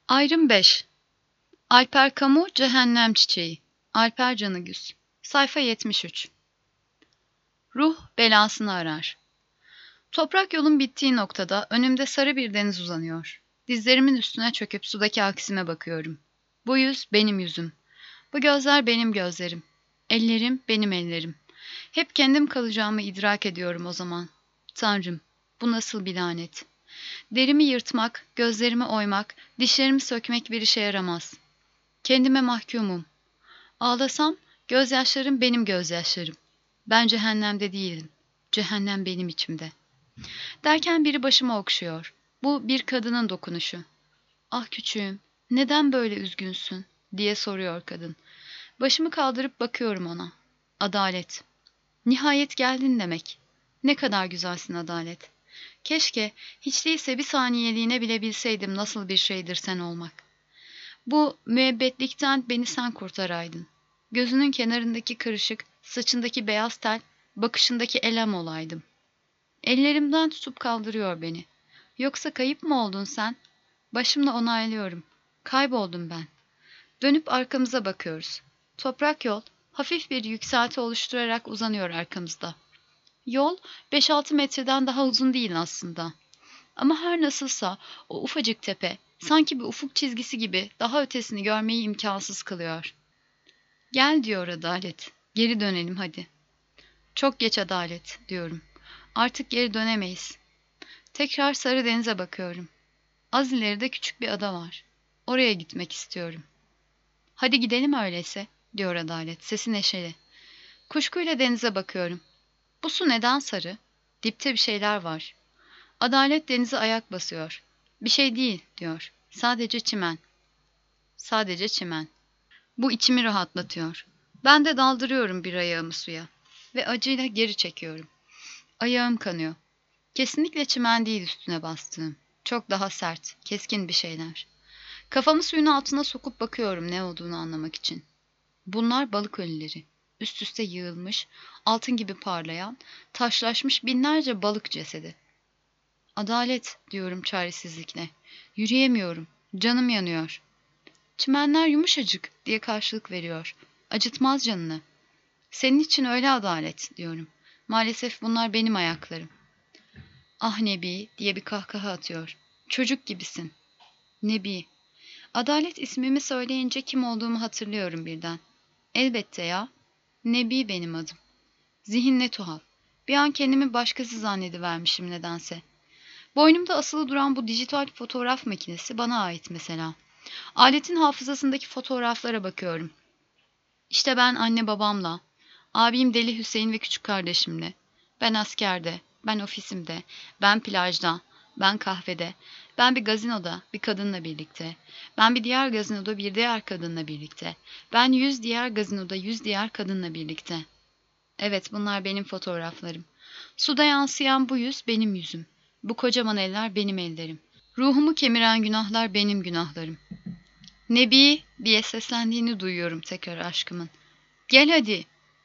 Ayrım 5. Alper Camus Cehennem Çiçeği. Alper Canıgüz. Sayfa 73. Ruh belasını arar. Toprak yolun bittiği noktada önümde sarı bir deniz uzanıyor. Dizlerimin üstüne çöküp sudaki aksime bakıyorum. Bu yüz benim yüzüm. Bu gözler benim gözlerim. Ellerim benim ellerim. Hep kendim kalacağımı idrak ediyorum o zaman. Tanrım, bu nasıl bir lanet. Derimi yırtmak, gözlerimi oymak, dişlerimi sökmek bir işe yaramaz. Kendime mahkumum. Ağlasam, gözyaşlarım benim gözyaşlarım. Ben cehennemde değilim. Cehennem benim içimde. Derken biri başımı okşuyor. Bu bir kadının dokunuşu. Ah küçüğüm, neden böyle üzgünsün? Diye soruyor kadın. Başımı kaldırıp bakıyorum ona. Adalet. Nihayet geldin demek. Ne kadar güzelsin Adalet. Keşke hiç değilse bir saniyeliğine bile bilseydim nasıl bir şeydir sen olmak. Bu müebbetlikten beni sen kurtaraydın. Gözünün kenarındaki kırışık, saçındaki beyaz tel, bakışındaki elem olaydım. Ellerimden tutup kaldırıyor beni. Yoksa kayıp mı oldun sen? Başımla onaylıyorum. Kayboldum ben. Dönüp arkamıza bakıyoruz. Toprak yol, hafif bir yükselti oluşturarak uzanıyor arkamızda. Yol, 5-6 metreden daha uzun değil aslında. Ama her nasılsa o ufacık tepe, sanki bir ufuk çizgisi gibi daha ötesini görmeyi imkansız kılıyor. Gel diyor Adalet. Geri dönelim hadi. Çok geç Adalet diyorum. Artık geri dönemeyiz. Tekrar sarı denize bakıyorum. Az ileride küçük bir ada var. Oraya gitmek istiyorum. Hadi gidelim öyleyse diyor Adalet. Sesi neşeli. Kuşkuyla denize bakıyorum. Bu su neden sarı? Dipte bir şeyler var. Adalet denize ayak basıyor. Bir şey değil diyor. Sadece çimen. Sadece çimen. Bu içimi rahatlatıyor. Ben de daldırıyorum bir ayağımı suya. Ve acıyla geri çekiyorum. Ayağım kanıyor. Kesinlikle çimen değil üstüne bastığım. Çok daha sert, keskin bir şeyler. Kafamı suyun altına sokup bakıyorum ne olduğunu anlamak için. Bunlar balık ölüleri. Üst üste yığılmış, altın gibi parlayan, taşlaşmış binlerce balık cesedi. Adalet diyorum çaresizlikle. Yürüyemiyorum. Canım yanıyor. Çimenler yumuşacık diye karşılık veriyor. Acıtmaz canını. Senin için öyle Adalet diyorum. Maalesef bunlar benim ayaklarım. Ah Nebi diye bir kahkaha atıyor. Çocuk gibisin. Nebi. Adalet ismimi söyleyince kim olduğumu hatırlıyorum birden. Elbette ya. Nebi benim adım. Zihin ne tuhaf. Bir an kendimi başkası zannedivermişim nedense. Boynumda asılı duran bu dijital fotoğraf makinesi bana ait mesela. Aletin hafızasındaki fotoğraflara bakıyorum. İşte ben anne babamla, abim Deli Hüseyin ve küçük kardeşimle, ben askerde, ben ofisimde, ben plajda, ben kahvede, ben bir gazinoda bir kadınla birlikte, ben bir diğer gazinoda bir diğer kadınla birlikte, ben 100 diğer gazinoda 100 diğer kadınla birlikte. Evet, bunlar benim fotoğraflarım. Suda yansıyan bu yüz benim yüzüm. Bu kocaman eller benim ellerim. Ruhumu kemiren günahlar benim günahlarım. Nebi diye seslendiğini duyuyorum tekrar aşkımın. Gel hadi.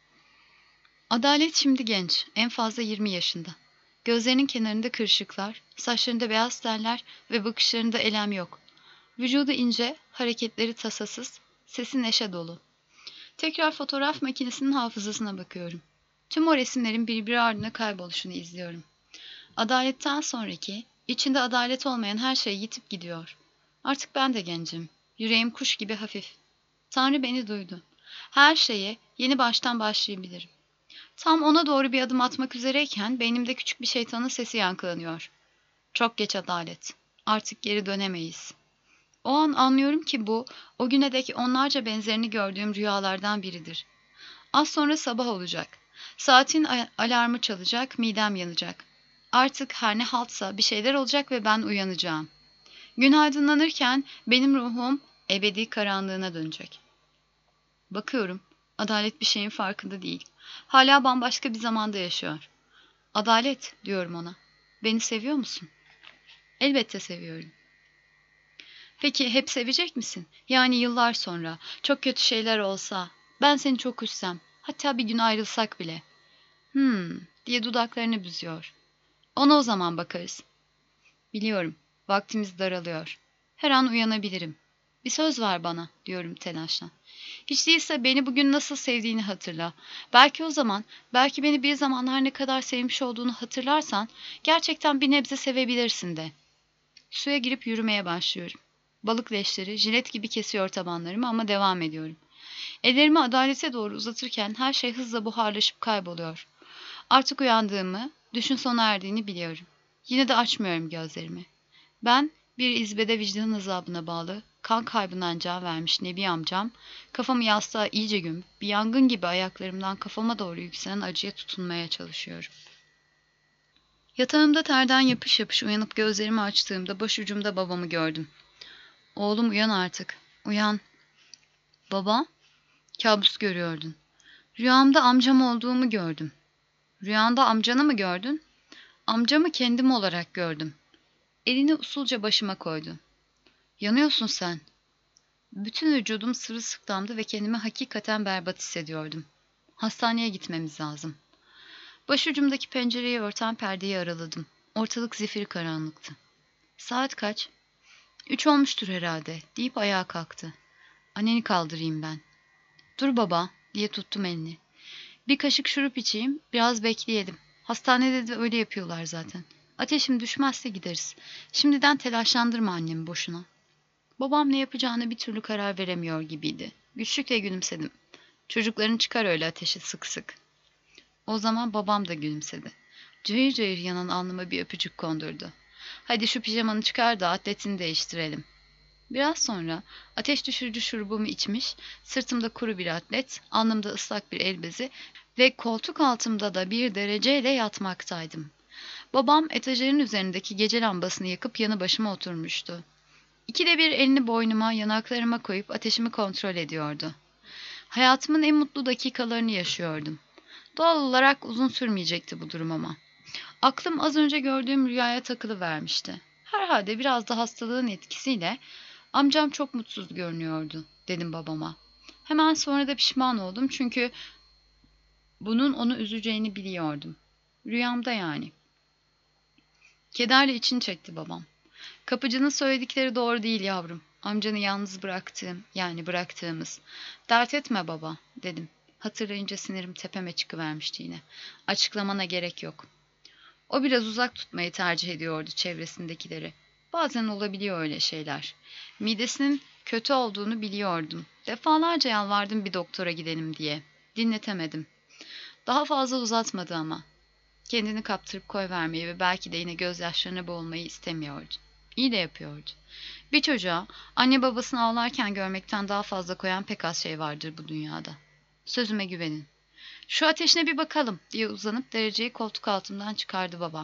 Adalet şimdi genç, en fazla 20 yaşında. Gözlerinin kenarında kırışıklar, saçlarında beyaz teller ve bakışlarında elem yok. Vücudu ince, hareketleri tasasız, sesi neşe dolu. Tekrar fotoğraf makinesinin hafızasına bakıyorum. Tüm o resimlerin birbiri ardına kayboluşunu izliyorum. Adaletten sonraki, içinde adalet olmayan her şey yitip gidiyor. Artık ben de gencim. Yüreğim kuş gibi hafif. Tanrı beni duydu. Her şeye yeni baştan başlayabilirim. Tam ona doğru bir adım atmak üzereyken beynimde küçük bir şeytanın sesi yankılanıyor. Çok geç Adalet. Artık geri dönemeyiz. O an anlıyorum ki bu, o güne dek onlarca benzerini gördüğüm rüyalardan biridir. Az sonra sabah olacak. Saatin alarmı çalacak, midem yanacak. Artık her ne haltsa bir şeyler olacak ve ben uyanacağım. Gün aydınlanırken benim ruhum ebedi karanlığına dönecek. Bakıyorum, Adalet bir şeyin farkında değil. Hala bambaşka bir zamanda yaşıyor. Adalet, diyorum ona. Beni seviyor musun? Elbette seviyorum. Peki hep sevecek misin? Yani yıllar sonra, çok kötü şeyler olsa, ben seni çok üzsem, hatta bir gün ayrılsak bile. Diye dudaklarını büzüyor. Ona o zaman bakarız. Biliyorum, vaktimiz daralıyor. Her an uyanabilirim. Bir söz ver bana, diyorum telaşla. Hiç değilse beni bugün nasıl sevdiğini hatırla. Belki o zaman, belki beni bir zamanlar ne kadar sevmiş olduğunu hatırlarsan, gerçekten bir nebze sevebilirsin de. Suya girip yürümeye başlıyorum. Balık leşleri jilet gibi kesiyor tabanlarımı ama devam ediyorum. Ellerimi adalete doğru uzatırken her şey hızla buharlaşıp kayboluyor. Artık uyandığımı, düşün sona erdiğini biliyorum. Yine de açmıyorum gözlerimi. Ben, bir izbede vicdan azabına bağlı, kan kaybından can vermiş Nebi amcam, kafamı yastığa iyice gömüp, bir yangın gibi ayaklarımdan kafama doğru yükselen acıya tutunmaya çalışıyorum. Yatağımda terden yapış yapış uyanıp gözlerimi açtığımda başucumda babamı gördüm. Oğlum uyan artık, uyan. Baba, kabus görüyordun. Rüyamda amcam olduğumu gördüm. Rüyanda amcanı mı gördün? Amcamı kendim olarak gördüm. Elini usulca başıma koydu. Yanıyorsun sen. Bütün vücudum sırılsıklamdı ve kendimi hakikaten berbat hissediyordum. Hastaneye gitmemiz lazım. Başucumdaki pencereyi örten perdeyi araladım. Ortalık zifiri karanlıktı. Saat kaç? 3 olmuştur herhalde, deyip ayağa kalktı. Anneni kaldırayım ben. Dur baba, diye tuttum elini. Bir kaşık şurup içeyim, biraz bekleyelim. Hastanede de öyle yapıyorlar zaten. Ateşim düşmezse gideriz. Şimdiden telaşlandırma annemi boşuna. Babam ne yapacağına bir türlü karar veremiyor gibiydi. Güçlükle gülümsedim. Çocukların çıkar öyle ateşi sık sık. O zaman babam da gülümsedi. Cayır cayır yanan alnıma bir öpücük kondurdu. Hadi şu pijamanı çıkar da atletini değiştirelim. Biraz sonra ateş düşürücü şurubumu içmiş, sırtımda kuru bir atlet, alnımda ıslak bir el bezi ve koltuk altımda da bir dereceyle yatmaktaydım. Babam etajerin üzerindeki gece lambasını yakıp yanı başıma oturmuştu. İkide bir elini boynuma, yanaklarıma koyup ateşimi kontrol ediyordu. Hayatımın en mutlu dakikalarını yaşıyordum. Doğal olarak uzun sürmeyecekti bu durum ama. Aklım az önce gördüğüm rüyaya takılıvermişti. Herhalde biraz da hastalığın etkisiyle amcam çok mutsuz görünüyordu, dedim babama. Hemen sonra da pişman oldum çünkü bunun onu üzeceğini biliyordum. Rüyamda yani. Kederle içini çekti babam. Kapıcının söyledikleri doğru değil yavrum. Amcanı yalnız bıraktığımız. Dert etme baba, dedim. Hatırlayınca sinirim tepeme çıkıvermişti yine. Açıklamana gerek yok. O biraz uzak tutmayı tercih ediyordu çevresindekileri. Bazen olabiliyor öyle şeyler. Midesinin kötü olduğunu biliyordum. Defalarca yalvardım bir doktora gidelim diye. Dinletemedim. Daha fazla uzatmadı ama. Kendini kaptırıp koyvermeyi ve belki de yine gözyaşlarına boğulmayı istemiyordu. İyi de yapıyordu. Bir çocuğa anne babasını ağlarken görmekten daha fazla koyan pek az şey vardır bu dünyada. Sözüme güvenin. Şu ateşine bir bakalım, diye uzanıp dereceyi koltuk altından çıkardı babam.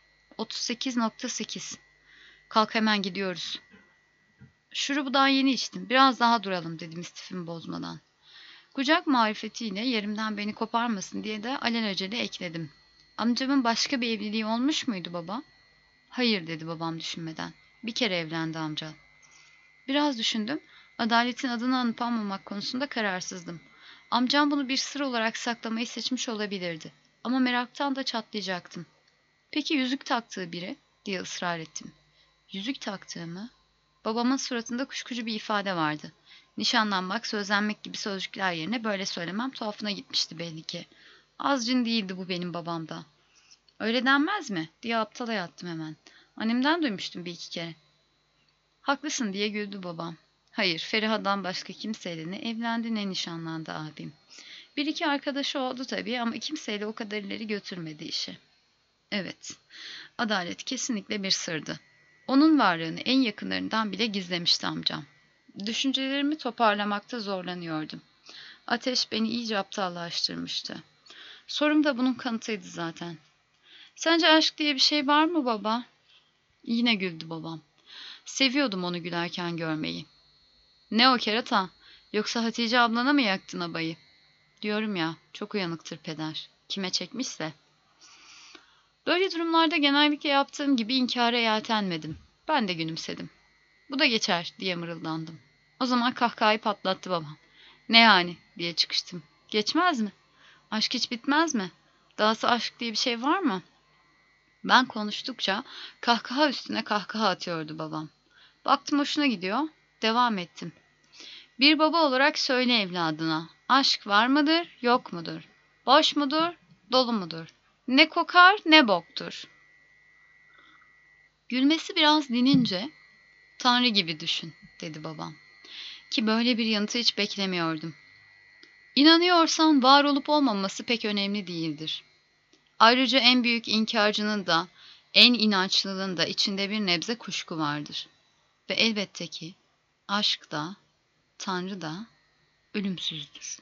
38,8. Kalk hemen gidiyoruz. Şurubu daha yeni içtim. Biraz daha duralım, dedim istifimi bozmadan. Kucak marifetiyle yerimden beni koparmasın diye de alelacele ekledim. Amcamın başka bir evliliği olmuş muydu baba? Hayır, dedi babam düşünmeden. Bir kere evlendi amca. Biraz düşündüm. Adaletin adını anıp anmamak konusunda kararsızdım. Amcam bunu bir sır olarak saklamayı seçmiş olabilirdi. Ama meraktan da çatlayacaktım. Peki yüzük taktığı biri? Diye ısrar ettim. Yüzük taktığı mı? Babamın suratında kuşkucu bir ifade vardı. Nişanlanmak, sözlenmek gibi sözcükler yerine böyle söylemem tuhafına gitmişti belli ki. Az cin değildi bu benim babamda. Öyle denmez mi? Diye aptala yattım hemen. Annemden duymuştum bir iki kere. Haklısın, diye güldü babam. Hayır, Feriha'dan başka kimseyle ne evlendi ne nişanlandı abim. Bir iki arkadaşı oldu tabii ama kimseyle o kadar ileri götürmedi işi. Evet, adalet kesinlikle bir sırdı. Onun varlığını en yakınlarından bile gizlemişti amcam. Düşüncelerimi toparlamakta zorlanıyordum. Ateş beni iyice aptallaştırmıştı. Sorum da bunun kanıtıydı zaten. Sence aşk diye bir şey var mı baba? Yine güldü babam. Seviyordum onu gülerken görmeyi. Ne o kerata? Yoksa Hatice ablana mı yaktın abayı? Diyorum ya, çok uyanıktır peder. Kime çekmişse. Böyle durumlarda genellikle yaptığım gibi inkara yeltenmedim. Ben de gülümsedim. Bu da geçer, diye mırıldandım. O zaman kahkahayı patlattı babam. Ne yani, diye çıkıştım. Geçmez mi? Aşk hiç bitmez mi? Dahası aşk diye bir şey var mı? Ben konuştukça kahkaha üstüne kahkaha atıyordu babam. Baktım hoşuna gidiyor. Devam ettim. Bir baba olarak söyle evladına. Aşk var mıdır, yok mudur? Boş mudur, dolu mudur? Ne kokar, ne boktur. Gülmesi biraz dinince, Tanrı gibi düşün, dedi babam. Ki böyle bir yanıtı hiç beklemiyordum. İnanıyorsan var olup olmaması pek önemli değildir. Ayrıca en büyük inkarcının da, en inançlının da içinde bir nebze kuşku vardır. Ve elbette ki aşk da, Tanrı da ölümsüzdür.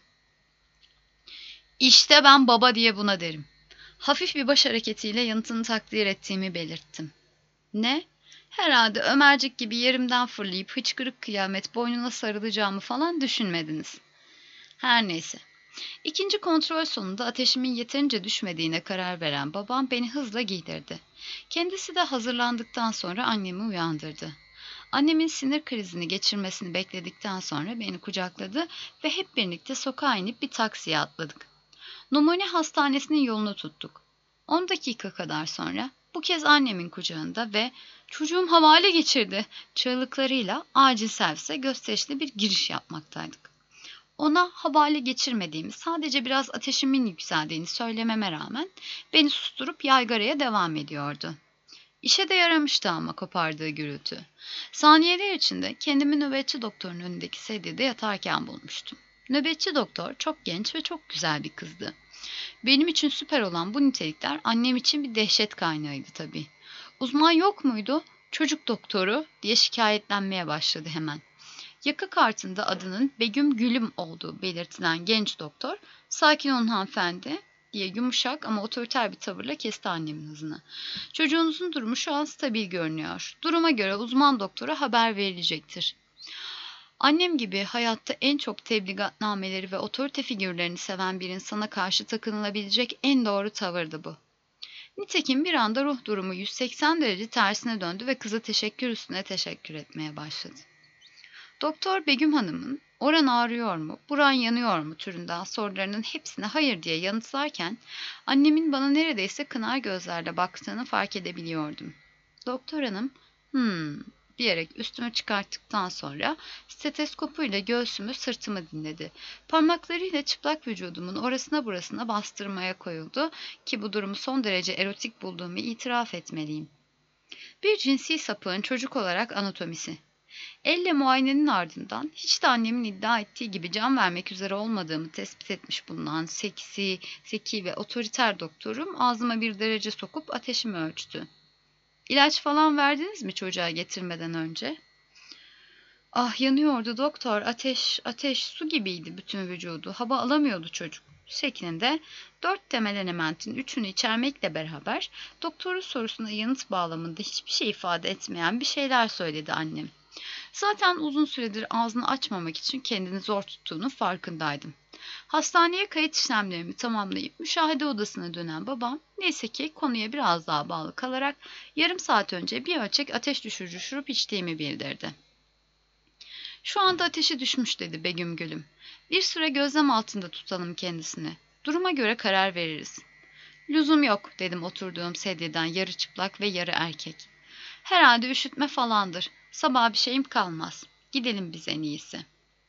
İşte ben baba diye buna derim. Hafif bir baş hareketiyle yanıtını takdir ettiğimi belirttim. Ne? Herhalde Ömercik gibi yerimden fırlayıp hıçkırık kıyamet boynuna sarılacağımı falan düşünmediniz. Her neyse. İkinci kontrol sonunda ateşimin yeterince düşmediğine karar veren babam beni hızla giydirdi. Kendisi de hazırlandıktan sonra annemi uyandırdı. Annemin sinir krizini geçirmesini bekledikten sonra beni kucakladı ve hep birlikte sokağa inip bir taksiye atladık. Numune Hastanesi'nin yolunu tuttuk. 10 dakika kadar sonra bu kez annemin kucağında ve "Çocuğum havale geçirdi" çığlıklarıyla acil servise gösterişli bir giriş yapmaktaydık. Ona havale geçirmediğimi, sadece biraz ateşimin yükseldiğini söylememe rağmen beni susturup yaygaraya devam ediyordu. İşe de yaramıştı ama kopardığı gürültü. Saniyeler içinde kendimi nöbetçi doktorun önündeki sedyede yatarken bulmuştum. Nöbetçi doktor çok genç ve çok güzel bir kızdı. Benim için süper olan bu nitelikler annem için bir dehşet kaynağıydı tabii. "Uzman yok muydu? Çocuk doktoru" diye şikayetlenmeye başladı hemen. Yaka kartında adının Begüm Gülüm olduğu belirtilen genç doktor, "Sakin olun hanımefendi" diye yumuşak ama otoriter bir tavırla kesti annemin hızını. "Çocuğunuzun durumu şu an stabil görünüyor. Duruma göre uzman doktora haber verilecektir." Annem gibi hayatta en çok tebligatnameleri ve otorite figürlerini seven bir insana karşı takınılabilecek en doğru tavırdı bu. Nitekim bir anda ruh durumu 180 derece tersine döndü ve kıza teşekkür üstüne teşekkür etmeye başladı. Doktor Begüm Hanım'ın "Oran ağrıyor mu, buran yanıyor mu?" türünden sorularının hepsine hayır diye yanıtlarken annemin bana neredeyse kınar gözlerle baktığını fark edebiliyordum. Doktor hanım diyerek üstümü çıkarttıktan sonra steteskopuyla göğsümü, sırtımı dinledi. Parmaklarıyla çıplak vücudumun orasına burasına bastırmaya koyuldu ki bu durumu son derece erotik bulduğumu itiraf etmeliyim. Bir cinsi sapığın çocuk olarak anatomisi. Elle muayenenin ardından hiç de annemin iddia ettiği gibi can vermek üzere olmadığımı tespit etmiş bulunan seksi, zeki ve otoriter doktorum ağzıma bir derece sokup ateşimi ölçtü. "İlaç falan verdiniz mi çocuğa getirmeden önce?" "Ah, yanıyordu doktor, ateş su gibiydi bütün vücudu, hava alamıyordu çocuk" şeklinde 4 temel elementin 3'ünü içermekle beraber doktorun sorusuna yanıt bağlamında hiçbir şey ifade etmeyen bir şeyler söyledi annem. Zaten uzun süredir ağzını açmamak için kendini zor tuttuğunun farkındaydım. Hastaneye kayıt işlemlerimi tamamlayıp müşahede odasına dönen babam, neyse ki konuya biraz daha bağlı kalarak yarım saat önce bir ölçek ateş düşürücü şurup içtiğimi bildirdi. "Şu anda ateşi düşmüş" dedi Begüm Gülüm. "Bir süre gözlem altında tutalım kendisini. Duruma göre karar veririz." "Lüzum yok" dedim oturduğum sedyeden yarı çıplak ve yarı erkek. "Herhalde üşütme falandır. Sabah bir şeyim kalmaz. Gidelim biz en iyisi."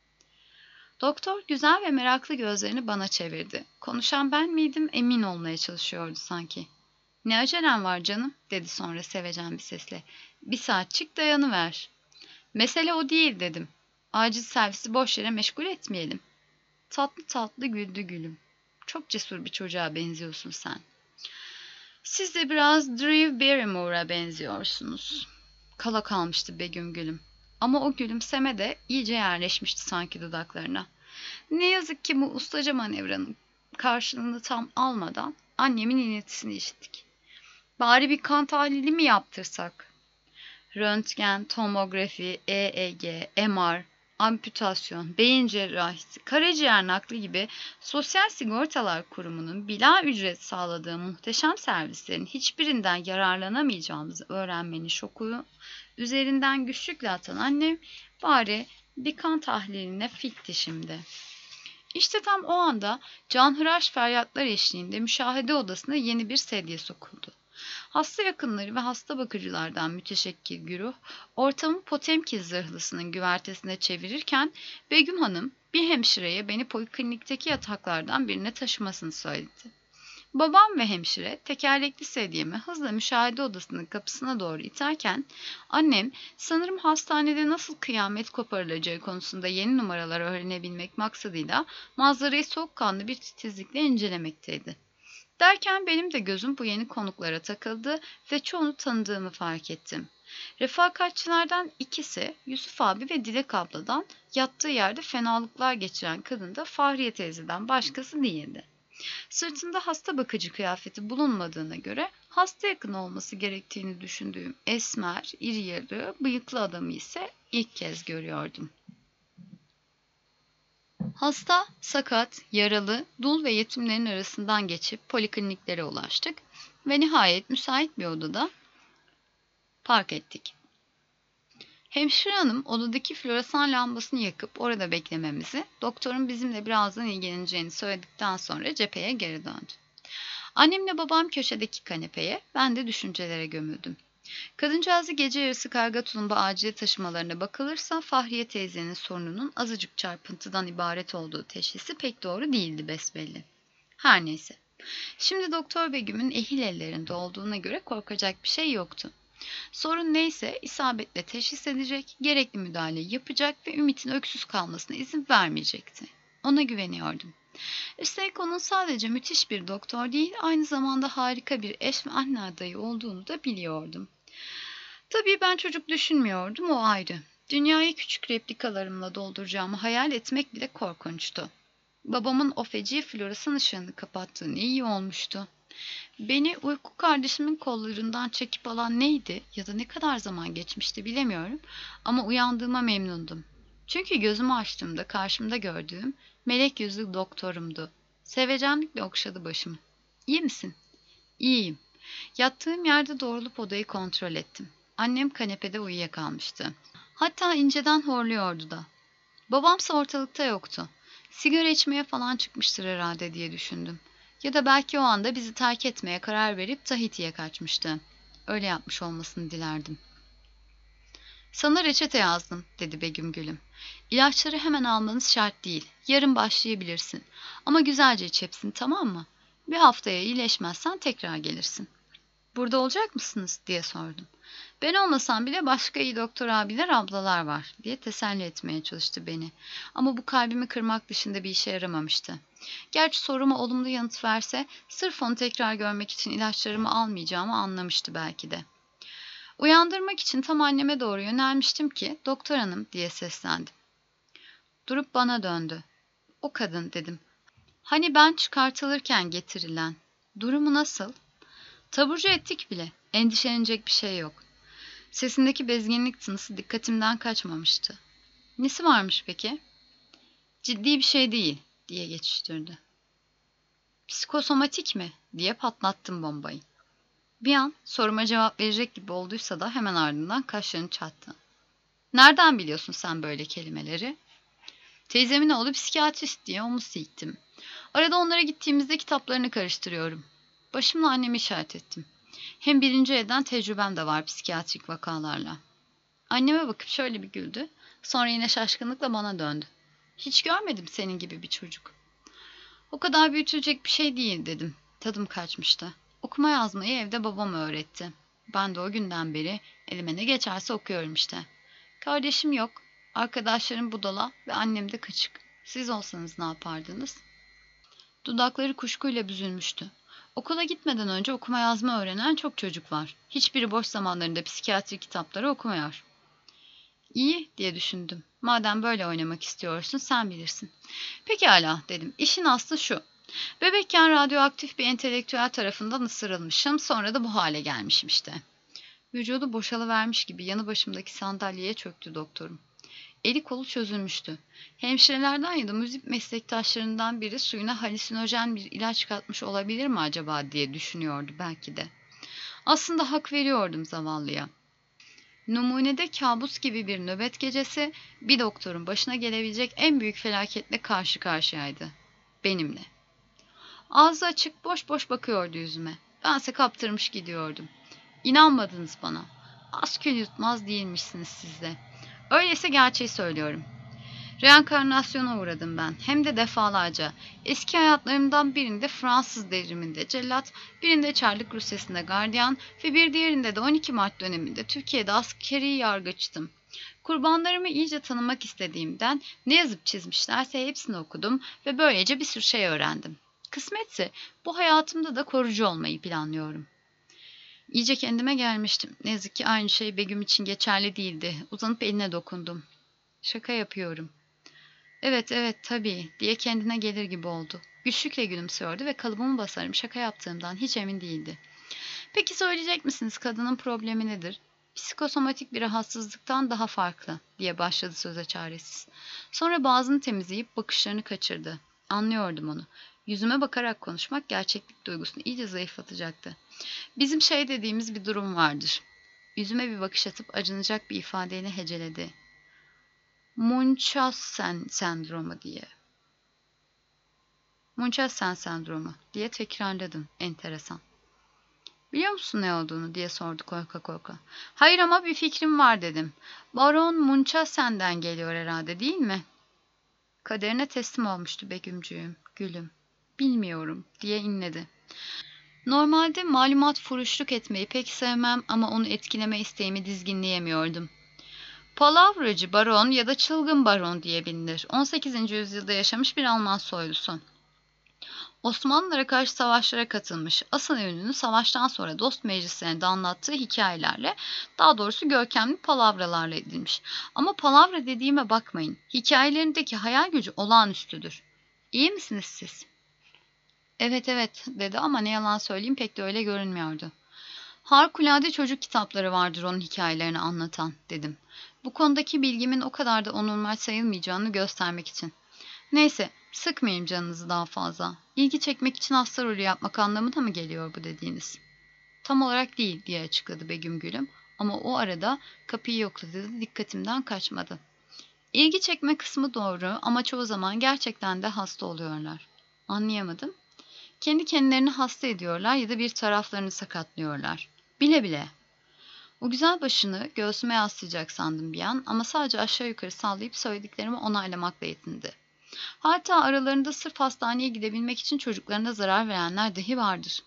Doktor güzel ve meraklı gözlerini bana çevirdi. Konuşan ben miydim emin olmaya çalışıyordu sanki. "Ne acelen var canım?" dedi sonra sevecen bir sesle. "Bir saatçik dayanıver." "Mesele o değil" dedim. "Acil servisi boş yere meşgul etmeyelim." Tatlı tatlı güldü Gülüm. "Çok cesur bir çocuğa benziyorsun sen." "Siz de biraz Drew Barrymore'a benziyorsunuz." Kala kalmıştı Begüm Gülüm. Ama o gülümseme de iyice yerleşmişti sanki dudaklarına. Ne yazık ki bu ustaca manevranın karşılığını tam almadan annemin iniltisini işittik. "Bari bir kan tahlili mi yaptırsak?" Röntgen, tomografi, EEG, MR, amputasyon, beyin cerrahisi, karaciğer nakli gibi Sosyal Sigortalar Kurumu'nun bila ücret sağladığı muhteşem servislerin hiçbirinden yararlanamayacağımızı öğrenmenin şoku üzerinden güçlükle atan annem bari bir kan tahliline fitti şimdi. İşte tam o anda canhıraş feryatlar eşliğinde müşahede odasına yeni bir sedye sokuldu. Hasta yakınları ve hasta bakıcılardan müteşekkil güruh, ortamı Potemkin zırhlısının güvertesine çevirirken Begüm Hanım bir hemşireye beni poliklinikteki yataklardan birine taşımasını söyledi. Babam ve hemşire tekerlekli sedyemi hızla müşahede odasının kapısına doğru iterken annem sanırım hastanede nasıl kıyamet koparılacağı konusunda yeni numaralar öğrenebilmek maksadıyla manzarayı soğukkanlı bir titizlikle incelemekteydi. Derken benim de gözüm bu yeni konuklara takıldı ve çoğunu tanıdığımı fark ettim. Refakatçilerden ikisi Yusuf abi ve Dilek abladan, yattığı yerde fenalıklar geçiren kadın da Fahriye teyzeden başkası değildi. Sırtında hasta bakıcı kıyafeti bulunmadığına göre hasta yakını olması gerektiğini düşündüğüm esmer, iri yarı, bıyıklı adamı ise ilk kez görüyordum. Hasta, sakat, yaralı, dul ve yetimlerin arasından geçip polikliniklere ulaştık ve nihayet müsait bir odada park ettik. Hemşire hanım odadaki floresan lambasını yakıp orada beklememizi, doktorun bizimle birazdan ilgileneceğini söyledikten sonra cepheye geri döndü. Annemle babam köşedeki kanepeye, ben de düşüncelere gömüldüm. Kadıncağızı gece yarısı karga tulumba acile taşımalarına bakılırsa Fahriye teyzenin sorununun azıcık çarpıntıdan ibaret olduğu teşhisi pek doğru değildi besbelli. Her neyse. Şimdi Doktor Begüm'ün ehil ellerinde olduğuna göre korkacak bir şey yoktu. Sorun neyse isabetle teşhis edecek, gerekli müdahaleyi yapacak ve Ümit'in öksüz kalmasına izin vermeyecekti. Ona güveniyordum. Üstelik onun sadece müthiş bir doktor değil, aynı zamanda harika bir eş ve anne adayı olduğunu da biliyordum. Tabii ben çocuk düşünmüyordum, o ayrı. Dünyayı küçük replikalarımla dolduracağımı hayal etmek bile korkunçtu. Babamın o feci floresan ışığını kapattığı ne iyi olmuştu. Beni uyku kardeşimin kollarından çekip alan neydi ya da ne kadar zaman geçmişti bilemiyorum ama uyandığıma memnundum. Çünkü gözümü açtığımda karşımda gördüğüm melek yüzlü doktorumdu. Sevecenlikle okşadı başımı. "İyi misin?" "İyiyim." Yattığım yerde doğrulup odayı kontrol ettim. Annem kanepede uyuyakalmıştı. Hatta inceden horluyordu da. Babamsa ortalıkta yoktu. Sigara içmeye falan çıkmıştır herhalde diye düşündüm. Ya da belki o anda bizi terk etmeye karar verip Tahiti'ye kaçmıştı. Öyle yapmış olmasını dilerdim. "Sana reçete yazdım," dedi Begüm Gülüm. "İlaçları hemen almanız şart değil. Yarın başlayabilirsin. Ama güzelce iç hepsini, tamam mı? Bir haftaya iyileşmezsen tekrar gelirsin." "Burada olacak mısınız?" diye sordum. "Ben olmasam bile başka iyi doktor abiler, ablalar var," diye teselli etmeye çalıştı beni. Ama bu kalbimi kırmak dışında bir işe yaramamıştı. Gerçi soruma olumlu yanıt verse, sırf onu tekrar görmek için ilaçlarımı almayacağımı anlamıştı belki de. Uyandırmak için tam anneme doğru yönelmiştim ki, "Doktor hanım," diye seslendim. Durup bana döndü. "O kadın," dedim. "Hani ben çıkartılırken getirilen. Durumu nasıl?" "Taburcu ettik bile. Endişelenecek bir şey yok." Sesindeki bezginlik tınısı dikkatimden kaçmamıştı. "Nesi varmış peki?" "Ciddi bir şey değil," diye geçiştirdi. "Psikosomatik mi?" diye patlattım bombayı. Bir an soruma cevap verecek gibi olduysa da hemen ardından kaşlarını çattı. "Nereden biliyorsun sen böyle kelimeleri?" "Teyzemin oğlu psikiyatrist diye omuz silktim. Arada onlara gittiğimizde kitaplarını karıştırıyorum." Başımla annemi işaret ettim. Hem birinci elden tecrübem de var psikiyatrik vakalarla. Anneme bakıp şöyle bir güldü. Sonra yine şaşkınlıkla bana döndü. "Hiç görmedim senin gibi bir çocuk." "O kadar büyütülecek bir şey değil," dedim. Tadım kaçmıştı. Okuma yazmayı evde babam öğretti. Ben de o günden beri elime ne geçerse okuyorum işte. Kardeşim yok. Arkadaşlarım budala ve annem de kaçık. Siz olsanız ne yapardınız? Dudakları kuşkuyla büzülmüştü. Okula gitmeden önce okuma yazma öğrenen çok çocuk var. Hiçbiri boş zamanlarında psikiyatri kitapları okumuyor. "İyi," diye düşündüm. "Madem böyle oynamak istiyorsun sen bilirsin." "Pekala," dedim. "İşin aslı şu. Bebekken radyoaktif bir entelektüel tarafından ısırılmışım. Sonra da bu hale gelmişim işte." Vücudu boşalıvermiş gibi yanı başımdaki sandalyeye çöktü doktorum. Eli kolu çözülmüştü. Hemşirelerden ya da müzik meslektaşlarından biri suyuna halüsinojen bir ilaç katmış olabilir mi acaba diye düşünüyordu belki de. Aslında hak veriyordum zavallıya. Numunede kabus gibi bir nöbet gecesi bir doktorun başına gelebilecek en büyük felaketle karşı karşıyaydı. Benimle. Ağzı açık boş boş bakıyordu yüzüme. Bense kaptırmış gidiyordum. İnanmadınız bana. Az kül yutmaz değilmişsiniz siz de. Öyleyse gerçeği söylüyorum. Reenkarnasyona uğradım ben. Hem de defalarca. Eski hayatlarımdan birinde Fransız devriminde cellat, birinde Çarlık Rusyası'nda gardiyan ve bir diğerinde de 12 Mart döneminde Türkiye'de askeri yargıçtım. Kurbanlarımı iyice tanımak istediğimden ne yazıp çizmişlerse hepsini okudum ve böylece bir sürü şey öğrendim. Kısmetse bu hayatımda da korucu olmayı planlıyorum. İyice kendime gelmiştim. Ne yazık ki aynı şey Begüm için geçerli değildi. Uzanıp eline dokundum. Şaka yapıyorum. Evet evet tabii diye kendine gelir gibi oldu. Güçlükle gülümsüyordu ve kalıbımı basarım şaka yaptığımdan hiç emin değildi. Peki söyleyecek misiniz kadının problemi nedir? Psikosomatik bir rahatsızlıktan daha farklı diye başladı söze çaresiz. Sonra boğazını temizleyip bakışlarını kaçırdı. Anlıyordum onu. Yüzüme bakarak konuşmak gerçeklik duygusunu iyice zayıflatacaktı. Bizim şey dediğimiz bir durum vardır. Yüzüme bir bakış atıp acınacak bir ifadeyle heceledi. Munchausen sendromu diye. Munchausen sendromu diye tekrarladım. Enteresan. Biliyor musun ne olduğunu diye sordu korka korka. Hayır ama bir fikrim var dedim. Baron Munchausen'den geliyor herhalde değil mi? Kaderine teslim olmuştu Begümcüğüm, gülüm. Bilmiyorum diye inledi. Normalde malumat furuşluk etmeyi pek sevmem ama onu etkileme isteğimi dizginleyemiyordum. Palavracı baron ya da çılgın baron diye bilinir. 18. yüzyılda yaşamış bir Alman soylusu. Osmanlılara karşı savaşlara katılmış. Asıl ününü savaştan sonra dost meclislerinde anlattığı hikayelerle, daha doğrusu görkemli palavralarla edilmiş. Ama palavra dediğime bakmayın. Hikayelerindeki hayal gücü olağanüstüdür. İyi misiniz siz? Evet evet dedi ama ne yalan söyleyeyim pek de öyle görünmüyordu. Harikulade çocuk kitapları vardır onun hikayelerini anlatan dedim. Bu konudaki bilgimin o kadar da onurmaç sayılmayacağını göstermek için. Neyse, sıkmayayım canınızı daha fazla. İlgi çekmek için hasta rolü yapmak anlamına mı geliyor bu dediğiniz? Tam olarak değil diye açıkladı Begüm Gülüm ama o arada kapıyı yokladığı dikkatimden kaçmadı. İlgi çekme kısmı doğru ama çoğu zaman gerçekten de hasta oluyorlar. Anlayamadım. Kendi kendilerini hasta ediyorlar ya da bir taraflarını sakatlıyorlar. Bile bile. O güzel başını göğsüme yaslayacak sandım bir an ama sadece aşağı yukarı sallayıp söylediklerimi onaylamakla yetindi. Hatta aralarında sırf hastaneye gidebilmek için çocuklarına zarar verenler dahi vardır.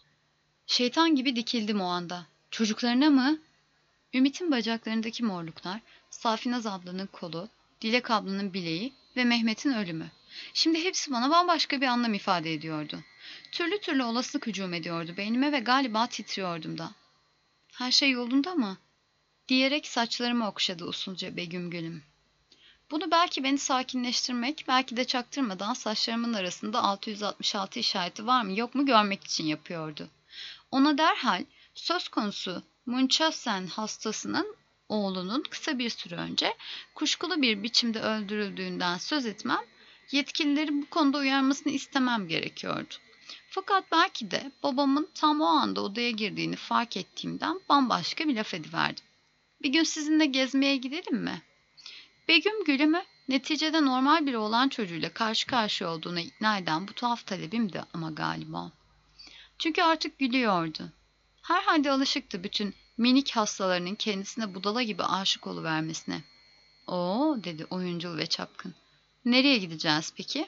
Şeytan gibi dikildim o anda. Çocuklarına mı? Ümit'in bacaklarındaki morluklar, Safinaz ablanın kolu, Dilek ablanın bileği ve Mehmet'in ölümü. Şimdi hepsi bana bambaşka bir anlam ifade ediyordu. Türlü türlü olasılık hücum ediyordu beynime ve galiba titriyordum da. Her şey yolunda mı? Diyerek saçlarımı okşadı usulca Begüm Gülüm. Bunu belki beni sakinleştirmek, belki de çaktırmadan saçlarımın arasında 666 işareti var mı yok mu görmek için yapıyordu. Ona derhal söz konusu Munchausen hastasının oğlunun kısa bir süre önce kuşkulu bir biçimde öldürüldüğünden söz etmem, yetkilileri bu konuda uyarmasını istemem gerekiyordu. Fakat belki de babamın tam o anda odaya girdiğini fark ettiğimden bambaşka bir laf ediverdim. Bir gün sizinle gezmeye gidelim mi? Begüm Gül'ümü neticede normal biri olan çocuğuyla karşı karşıya olduğuna ikna eden bu tuhaf talebimdi ama galiba. Çünkü artık gülüyordu. Herhalde alışıktı bütün minik hastalarının kendisine budala gibi aşık oluvermesine. Oo dedi oyuncul ve çapkın. Nereye gideceğiz peki?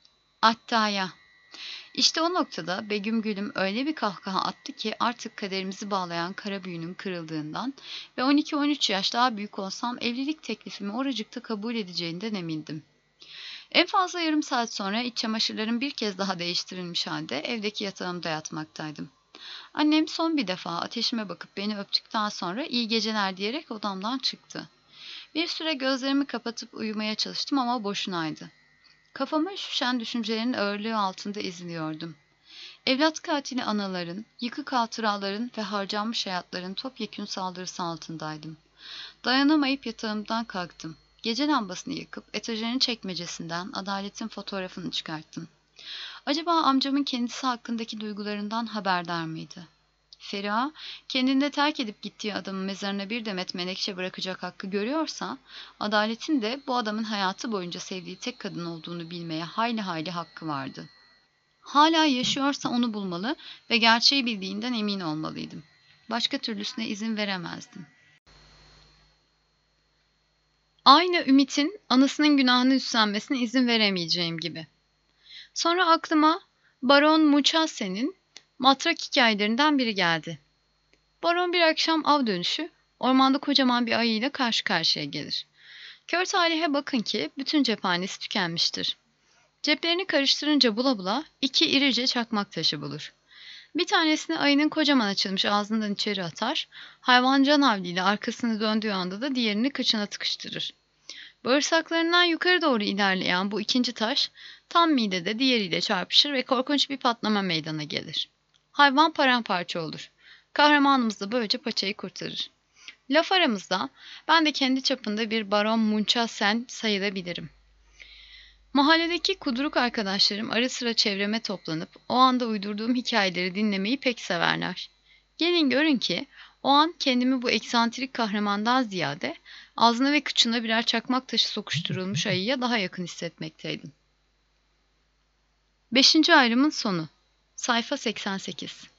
Atta'ya. İşte o noktada Begüm Gülüm öyle bir kahkaha attı ki artık kaderimizi bağlayan kara büyünün kırıldığından ve 12-13 yaş daha büyük olsam evlilik teklifimi oracıkta kabul edeceğinden emindim. En fazla yarım saat sonra iç çamaşırlarım bir kez daha değiştirilmiş halde evdeki yatağımda yatmaktaydım. Annem son bir defa ateşime bakıp beni öptükten sonra iyi geceler diyerek odamdan çıktı. Bir süre gözlerimi kapatıp uyumaya çalıştım ama boşunaydı. Kafama üşüşen düşüncelerin ağırlığı altında eziliyordum. Evlat katili anaların, yıkık hatıraların ve harcanmış hayatların topyekün saldırısı altındaydım. Dayanamayıp yatağımdan kalktım. Gece lambasını yakıp etajerin çekmecesinden Adalet'in fotoğrafını çıkarttım. Acaba amcamın kendisi hakkındaki duygularından haberdar mıydı? Feriha, kendinde terk edip gittiği adamın mezarına bir demet menekşe bırakacak hakkı görüyorsa, Adalet'in de bu adamın hayatı boyunca sevdiği tek kadın olduğunu bilmeye hayli hayli hakkı vardı. Hala yaşıyorsa onu bulmalı ve gerçeği bildiğinden emin olmalıydım. Başka türlüsüne izin veremezdim. Aynı Ümit'in anasının günahını üstlenmesine izin veremeyeceğim gibi. Sonra aklıma Baron Munchausen'in matrak hikayelerinden biri geldi. Baron bir akşam av dönüşü ormanda kocaman bir ayıyla karşı karşıya gelir. Kör talihe bakın ki bütün cephanesi tükenmiştir. Ceplerini karıştırınca bula bula 2 irice çakmak taşı bulur. Bir tanesini ayının kocaman açılmış ağzından içeri atar, hayvan can havliyle arkasını döndüğü anda da diğerini kıçına tıkıştırır. Bağırsaklarından yukarı doğru ilerleyen bu ikinci taş tam midede diğeriyle çarpışır ve korkunç bir patlama meydana gelir. Hayvan paramparça olur. Kahramanımız da böylece paçayı kurtarır. Laf aramızda ben de kendi çapında bir Baron Munchausen sayılabilirim. Mahalledeki kuduruk arkadaşlarım ara sıra çevreme toplanıp o anda uydurduğum hikayeleri dinlemeyi pek severler. Gelin görün ki o an kendimi bu eksantrik kahramandan ziyade ağzına ve kıçına birer çakmak taşı sokuşturulmuş ayıya daha yakın hissetmekteydim. 5. ayrımın sonu. Sayfa 88.